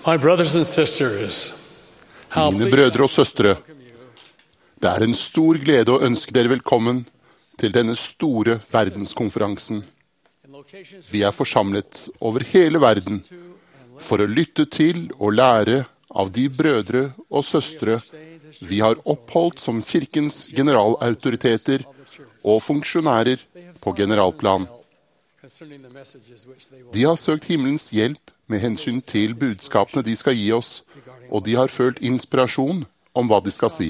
My brothers and sisters, how Mine brødre og søstre, det er en stor glede å ønske dere velkommen til denne store verdenskonferansen. Vi er forsamlet over hele verden for å lytte til og lære av de brødre og søstre vi har oppholdt som kirkens generalautoriteter og funksjonærer på generalplan. De har søkt himmelens hjelp med hensyn til budskapene de skal gi oss, og de har følt inspirasjon om hva de skal si.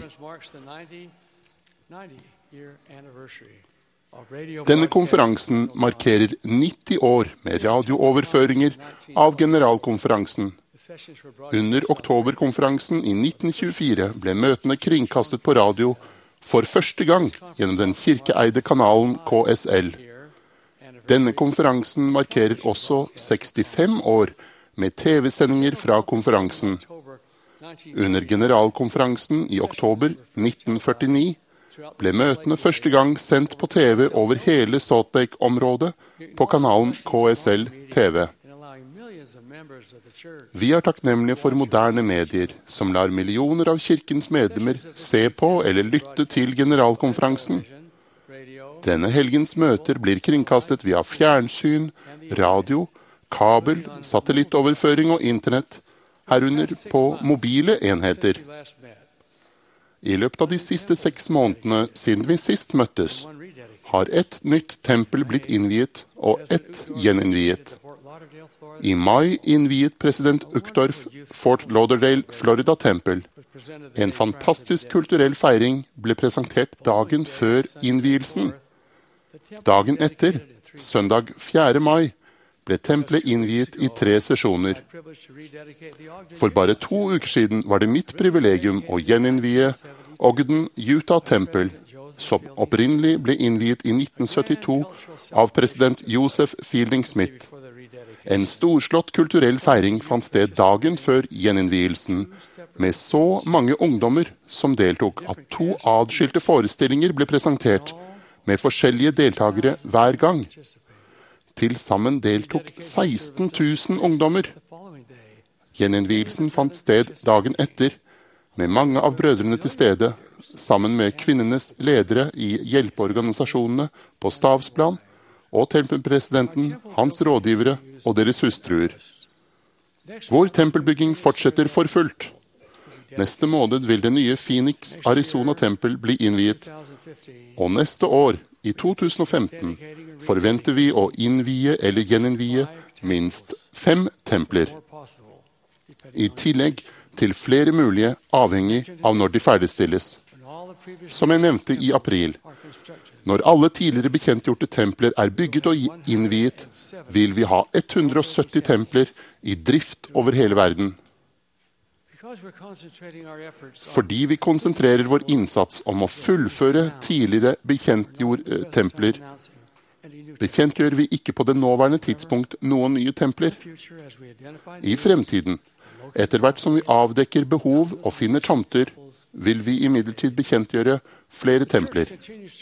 Denne konferansen markerer 90 år med radiooverføringer av generalkonferansen. Under oktoberkonferansen i 1924 ble møtene kringkastet på radio for første gang gjennom den kirkeeide kanalen KSL. Denne konferansen markerer også 65 år med TV-sendinger fra konferansen. Under generalkonferansen i oktober 1949 ble møtene første gang sendt på TV over hele Salt Lake-området på kanalen KSL TV. Vi er takknemlige for moderne medier som lar millioner av kirkens medlemmer se på eller lytte til generalkonferansen. Denne helgens møter blir kringkastet via fjernsyn, radio, kabel, satellittoverføring og internett, herunder på mobile enheter. I løpet av de siste 6 månedene siden vi sist møttes, har et nytt tempel blitt innviet og et gjeninnviet. I mai innviet president Uchtdorf Fort Lauderdale Florida-tempel. En fantastisk kulturell feiring ble presentert dagen før innvielsen. Dagen etter, søndag 4. mai, ble tempelet innviet i 3 sesjoner. For bare 2 uker siden var det mitt privilegium å gjeninnvie Ogden Utah Temple, som opprinnelig ble innviet i 1972 av president Joseph Fielding Smith. En storslått kulturell feiring fant sted dagen før gjeninnvielsen, med så mange ungdommer som deltok at 2 adskilte forestillinger ble presentert, med forskjellige deltagere hver gang. Til sammen deltok 16 000 ungdommer. Gjeninnvielsen fant sted dagen etter, med mange av brødrene til stede, sammen med kvinnenes ledere i hjelpeorganisasjonene på stavsplan, og tempelpresidenten, hans rådgivere og deres hustruer. Vår tempelbygging fortsetter for fullt. Neste måned vil det nye Phoenix, Arizona-tempel bli innviet, og neste år, i 2015, forventer vi å innvie eller gjeninnvie minst 5 templer. I tillegg til flere mulige, avhengig av når de ferdigstilles. Som jeg nevnte i april, når alle tidligere bekjentgjorte templer er bygget og innviet, vil vi ha 170 templer i drift over hele verden. Fordi vi konsentrerer vår innsats om å fullføre tidligere bekjentgjorde templer, bekjentgjør vi ikke på det nåværende tidspunkt noen nye templer. I fremtiden, etter hvert som vi avdekker behov og finner tomter, vil vi imidlertid bekjentgjøre flere templer.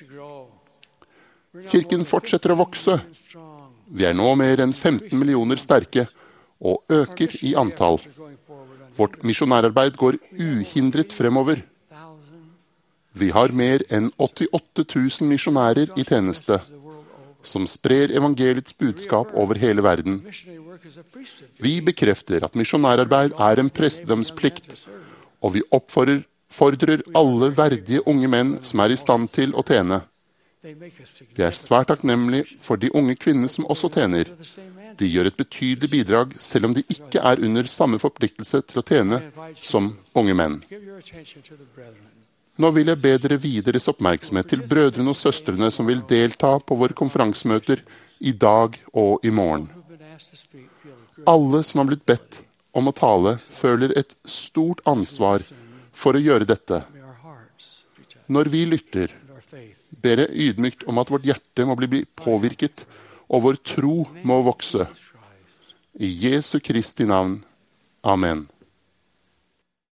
Kirken fortsetter å vokse. Vi er nå mer enn 15 millioner sterke og øker i antall. Vårt misjonærarbeid går uhindret fremover. Vi har mer enn 88 000 misjonærer i tjeneste, som sprer evangeliets budskap over hele verden. Vi bekrefter at misjonærarbeid er en prestedømsplikt, og vi oppfordrer alle verdige unge menn som er i stand til å tjene. Vi er svært takknemlige for de unge kvinnene som også tjener. De gjør et betydelig bidrag, selv om de ikke er under samme forpliktelse til å tjene som unge menn. Nå vil jeg be dere vie deres oppmerksomhet til brødrene og søstrene som vil delta på våre konferansemøter i dag og i morgen. Alle som har blitt bedt om å tale, føler et stort ansvar for å gjøre dette. Når vi lytter, ber jeg ydmykt om at vårt hjerte må bli påvirket, og vår tro må vokse. I Jesu Kristi navn. Amen.